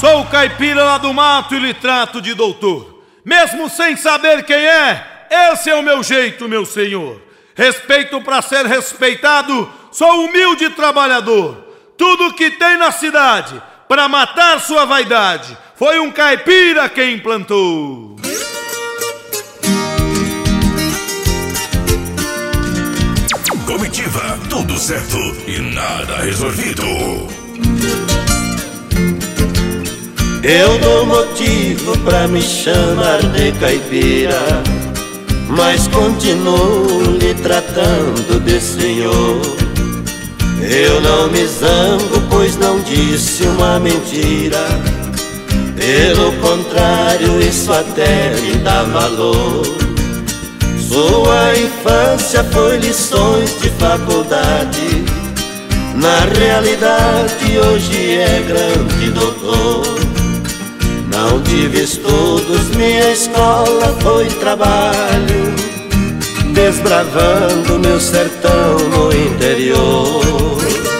Sou o caipira lá do mato e lhe trato de doutor. Mesmo sem saber quem é, esse é o meu jeito, meu senhor. Respeito pra ser respeitado, sou humilde trabalhador. Tudo que tem na cidade, pra matar sua vaidade, foi um caipira quem implantou. Comitiva, tudo certo e nada resolvido. Eu dou motivo pra me chamar de caipira, mas continuo lhe tratando de senhor. Eu não me zango, pois não disse uma mentira. Pelo contrário, isso até me dá valor. Sua infância foi lições de faculdade, na realidade hoje é grande doutor. Não tive estudos, minha escola foi trabalho, desbravando meu sertão no interior.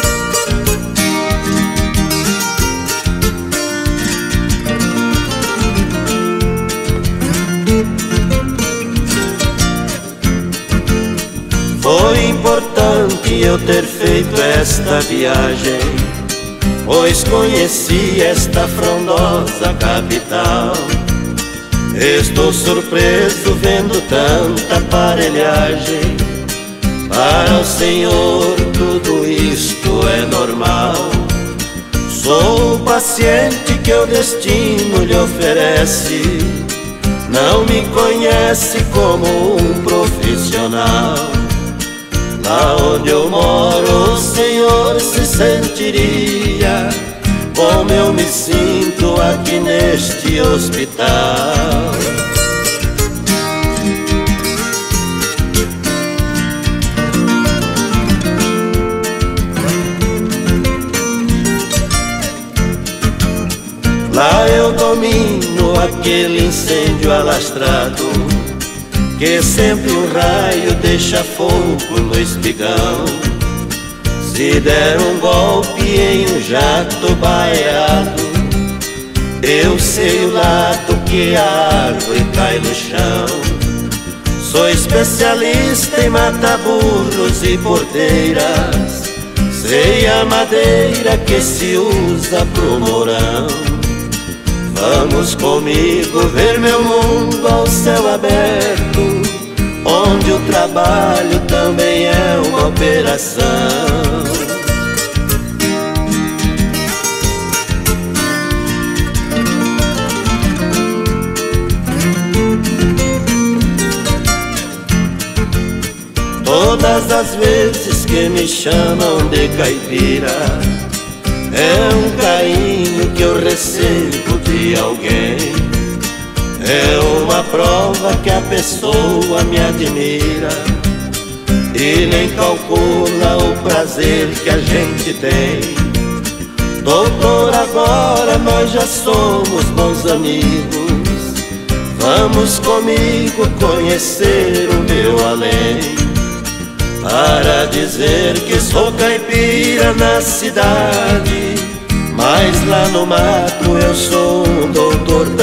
Foi importante eu ter feito esta viagem, pois conheci esta frondosa capital. Estou surpreso vendo tanta aparelhagem. Para o senhor tudo isto é normal. Sou o paciente que o destino lhe oferece. Não me conhece como um profissional. Lá onde eu moro o senhor se sentiria como eu me sinto aqui neste hospital. Lá eu domino aquele incêndio alastrado, que sempre um raio deixa fogo no espigão. Se der um golpe em um jato baleado, eu sei o lado que a árvore cai no chão. Sou especialista em matar burros e porteiras, sei a madeira que se usa pro morão. Vamos comigo ver meu mundo ao céu aberto, onde o trabalho também é uma operação. Todas as vezes que me chamam de caipira, é um carinho que eu recebo de alguém. É uma prova que a pessoa me admira e nem calcula o prazer que a gente tem. Doutor, agora nós já somos bons amigos. Vamos comigo conhecer o meu além, para dizer que sou caipira na cidade, mas lá no mato eu sou um doutor